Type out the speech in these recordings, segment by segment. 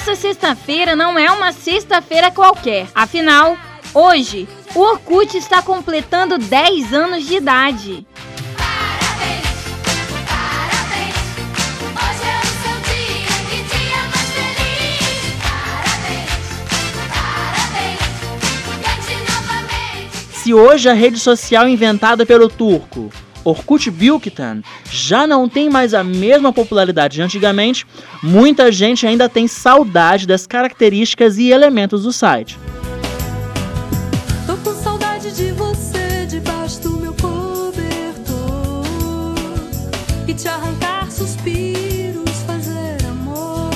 essa sexta-feira não é uma sexta-feira qualquer. Afinal, hoje, o Orkut está completando 10 anos de idade. Se hoje a rede social inventada pelo turco Orkut Büyükten já não tem mais a mesma popularidade de antigamente, muita gente ainda tem saudade das características e elementos do site. Tô com saudade de você debaixo do meu cobertor e te arrancar suspiros, fazer amor.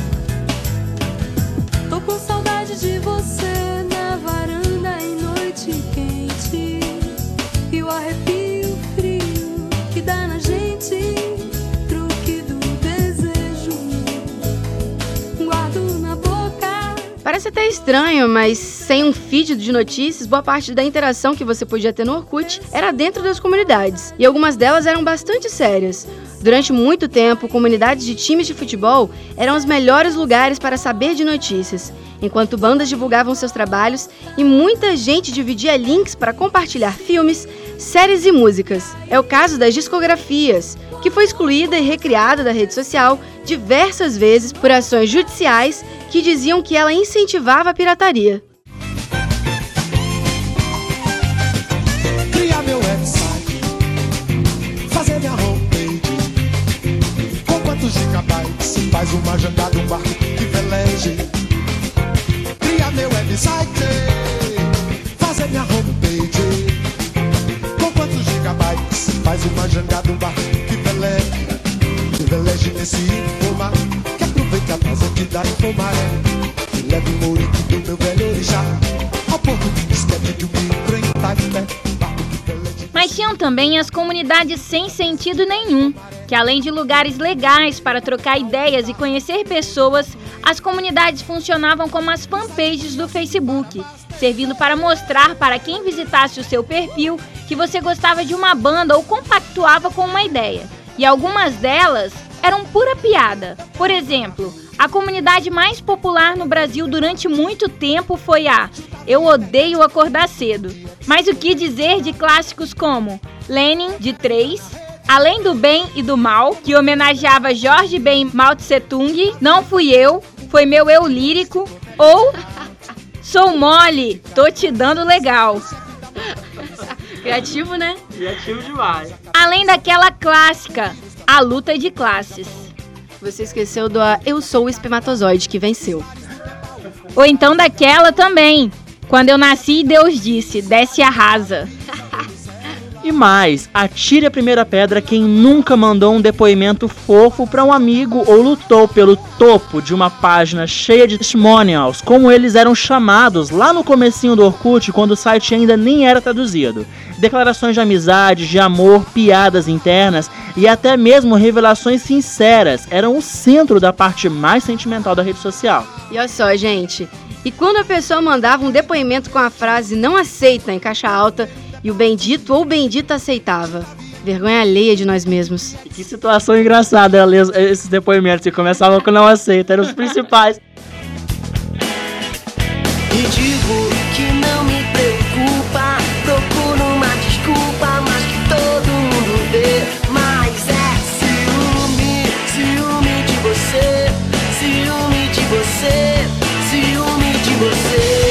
Tô com saudade de você na varanda em noite quente e o arrepio frio que dá na gente, truque do desejo, guardo na boca. Parece até estranho, mas sem um feed de notícias, boa parte da interação que você podia ter no Orkut era dentro das comunidades, e algumas delas eram bastante sérias. Durante muito tempo, comunidades de times de futebol eram os melhores lugares para saber de notícias, enquanto bandas divulgavam seus trabalhos e muita gente dividia links para compartilhar filmes, séries e músicas. É o caso das discografias, que foi excluída e recriada da rede social diversas vezes por ações judiciais que diziam que ela incentivava a pirataria. Criar meu website, fazer minha homepage, com quantos gigabytes faz uma jangada, um barco que veleje. Criar meu website, fazer minha homepage, com quantos gigabytes faz uma jangada, um barco que veleje nesse formato, que aproveita a prazer da informaré, que leve o ourique do meu velho orixá ao porto que esquece de um micro em Itaipé. Mas tinham também as comunidades sem sentido nenhum, que além de lugares legais para trocar ideias e conhecer pessoas, as comunidades funcionavam como as fanpages do Facebook, servindo para mostrar para quem visitasse o seu perfil que você gostava de uma banda ou compactuava com uma ideia. E algumas delas eram pura piada. Por exemplo, a comunidade mais popular no Brasil durante muito tempo foi a Eu Odeio Acordar Cedo. Mas o que dizer de clássicos como Lenin, de 3, Além do Bem e do Mal, que homenageava Jorge Ben Mao Tse Tung, Não Fui Eu, Foi Meu Eu Lírico, ou Sou Mole, Tô Te Dando Legal. Criativo, né? Criativo demais. Além daquela clássica, A Luta de Classes. Você esqueceu do Eu Sou o Espermatozoide que venceu. Ou então daquela também, Quando Eu Nasci, Deus Disse, Desce e Arrasa. E mais, atire a primeira pedra quem nunca mandou um depoimento fofo para um amigo ou lutou pelo topo de uma página cheia de testimonials, como eles eram chamados lá no comecinho do Orkut, quando o site ainda nem era traduzido. Declarações de amizade, de amor, piadas internas e até mesmo revelações sinceras eram o centro da parte mais sentimental da rede social. E olha só, gente, e quando a pessoa mandava um depoimento com a frase não aceita em caixa alta, e o bendito ou bendita aceitava. Vergonha alheia de nós mesmos. E que situação engraçada esses depoimentos, que começavam com não aceita, eram os principais. E digo que não me preocupa, procuro uma desculpa, mas que todo mundo vê. Mas é ciúme de você, ciúme de você, ciúme de você.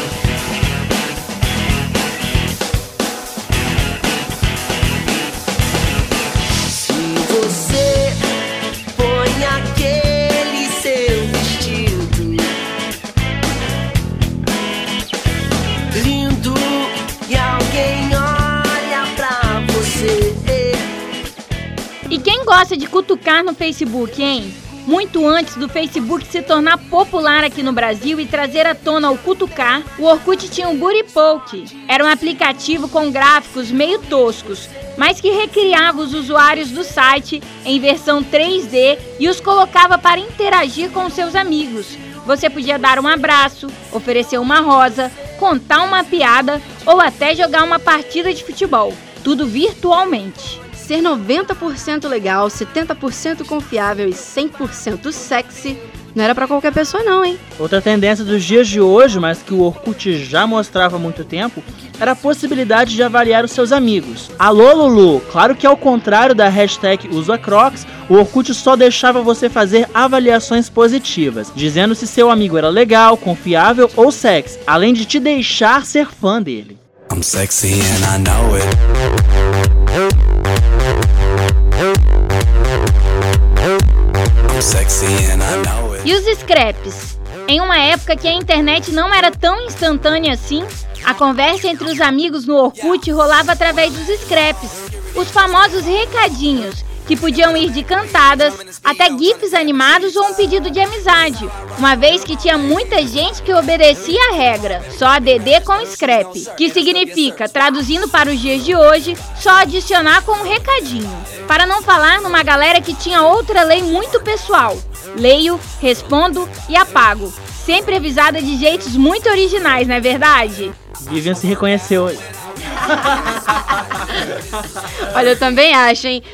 E quem gosta de cutucar no Facebook, hein? Muito antes do Facebook se tornar popular aqui no Brasil e trazer à tona o cutucar, o Orkut tinha o Booty Poke. Era um aplicativo com gráficos meio toscos, mas que recriava os usuários do site em versão 3D e os colocava para interagir com seus amigos. Você podia dar um abraço, oferecer uma rosa, contar uma piada ou até jogar uma partida de futebol. Tudo virtualmente. Ser 90% legal, 70% confiável e 100% sexy Não era pra qualquer pessoa não, hein? Outra tendência dos dias de hoje, mas que o Orkut já mostrava há muito tempo, era a possibilidade de avaliar os seus amigos. Alô, Lulu! Claro que ao contrário da hashtag #UsaCrocs, o Orkut só deixava você fazer avaliações positivas, dizendo se seu amigo era legal, confiável ou sexy, além de te deixar ser fã dele. I'm sexy and I know it. I'm sexy and I know it. E os scraps? Em uma época que a internet não era tão instantânea assim, a conversa entre os amigos no Orkut rolava através dos scraps, os famosos recadinhos, que podiam ir de cantadas até gifs animados ou um pedido de amizade, uma vez que tinha muita gente que obedecia a regra, só ADD com scrap, que significa, traduzindo para os dias de hoje, só adicionar com um recadinho. Para não falar numa galera que tinha outra lei muito pessoal, leio, respondo e apago, sempre avisada de jeitos muito originais, não é verdade? Vivian se reconheceu hoje. Olha, eu também acho, hein?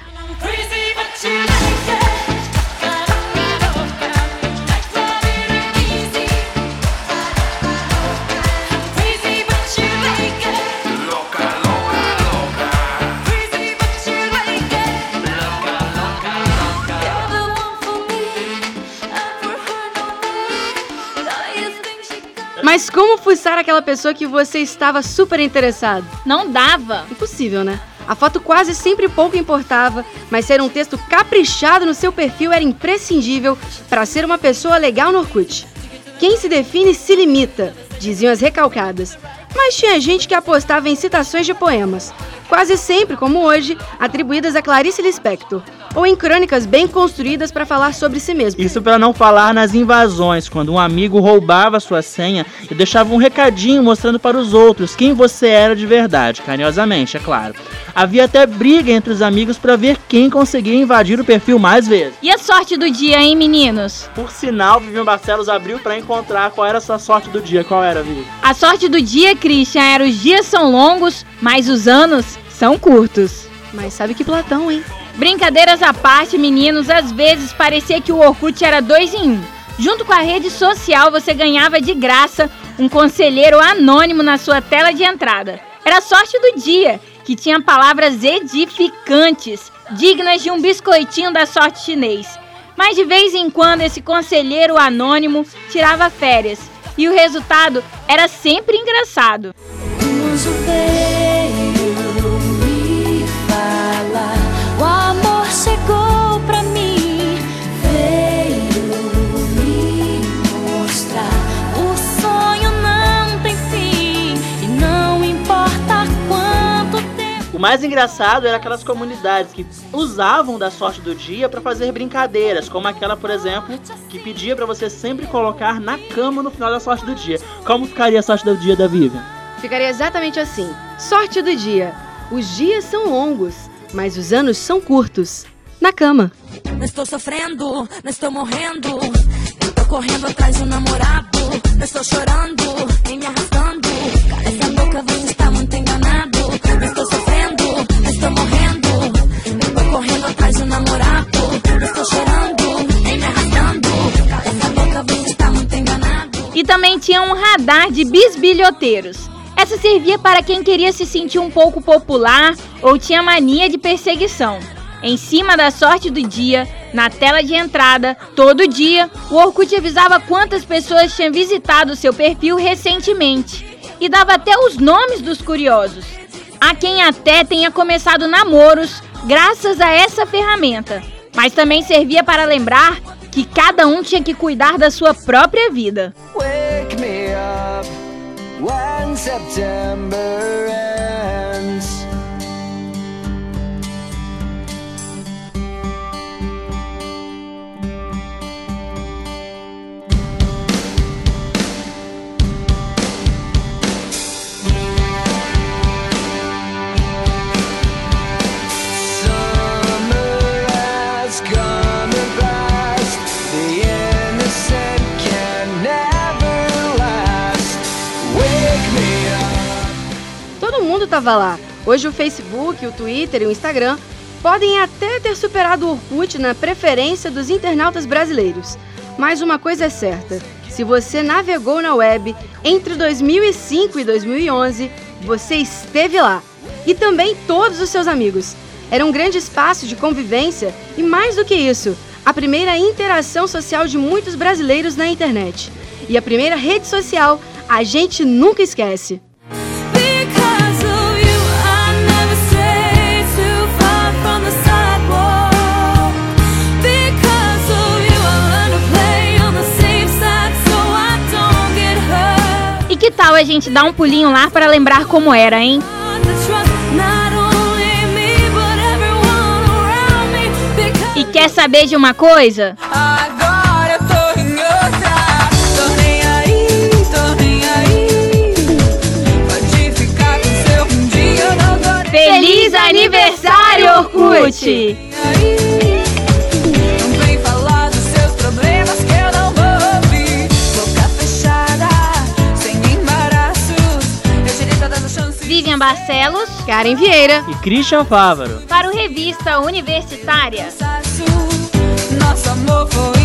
Mas como fuçar aquela pessoa que você estava super interessado? Não dava. Impossível, né? A foto quase sempre pouco importava, mas ser um texto caprichado no seu perfil era imprescindível para ser uma pessoa legal no Orkut. Quem se define se limita, diziam as recalcadas. Mas tinha gente que apostava em citações de poemas, quase sempre, como hoje, atribuídas a Clarice Lispector, ou em crônicas bem construídas para falar sobre si mesmo. Isso para não falar nas invasões, quando um amigo roubava sua senha e deixava um recadinho mostrando para os outros quem você era de verdade, carinhosamente, é claro. Havia até briga entre os amigos para ver quem conseguia invadir o perfil mais vezes. E a sorte do dia, hein, meninos? Por sinal, Vivian Barcelos abriu para encontrar qual era a sua sorte do dia. Qual era, Vivi? A sorte do dia, Christian, era os dias são longos, mas os anos são curtos. Mas sabe que Platão, hein? Brincadeiras à parte, meninos, às vezes parecia que o Orkut era 2 em 1. Junto com a rede social, você ganhava de graça um conselheiro anônimo na sua tela de entrada. Era a sorte do dia, que tinha palavras edificantes, dignas de um biscoitinho da sorte chinês. Mas de vez em quando esse conselheiro anônimo tirava férias, e o resultado era sempre engraçado. O amor chegou pra mim, veio me mostrar. O sonho não tem fim e não importa quanto tempo. O mais engraçado era aquelas comunidades que usavam da sorte do dia para fazer brincadeiras, como aquela, por exemplo, que pedia para você sempre colocar na cama no final da sorte do dia. Como ficaria a sorte do dia da Vivian? Ficaria exatamente assim. Sorte do dia. Os dias são longos, mas os anos são curtos. Na cama. Não estou sofrendo, não estou morrendo. Eu tô correndo atrás de um namorado. Não estou chorando, nem me arrastando. Essa boca vai estar muito enganado. Não estou sofrendo, não estou morrendo. Eu tô correndo atrás de um namorado. Não estou chorando, nem me arrastando. Essa boca vai estar muito enganado. E também tinha um radar de bisbilhoteiros. Essa servia para quem queria se sentir um pouco popular ou tinha mania de perseguição. Em cima da sorte do dia, na tela de entrada, todo dia, o Orkut avisava quantas pessoas tinham visitado seu perfil recentemente e dava até os nomes dos curiosos. Há quem até tenha começado namoros graças a essa ferramenta, mas também servia para lembrar que cada um tinha que cuidar da sua própria vida. Wake me up when September ends. Summer has come and passed. The innocent can never last. Wake me up. Todo mundo tava lá. Hoje o Facebook, o Twitter e o Instagram podem até ter superado o Orkut na preferência dos internautas brasileiros. Mas uma coisa é certa, se você navegou na web entre 2005 e 2011, você esteve lá. E também todos os seus amigos. Era um grande espaço de convivência e, mais do que isso, a primeira interação social de muitos brasileiros na internet. E a primeira rede social, a gente nunca esquece. E que tal a gente dar um pulinho lá para lembrar como era, hein? E quer saber de uma coisa? Agora eu tô em outra. Tô nem aí, tô nem aí. Pode ficar com seu um dia, eu não tô nem Feliz aniversário, Orkut! Não vem falar dos seus problemas que eu não vou ouvir. Boca fechada, sem embaraços. Eu tirei todas as chances. Vivian Barcelos, Karen Vieira. E Christian Fávaro. para o Revista Universitária. Nosso amor foi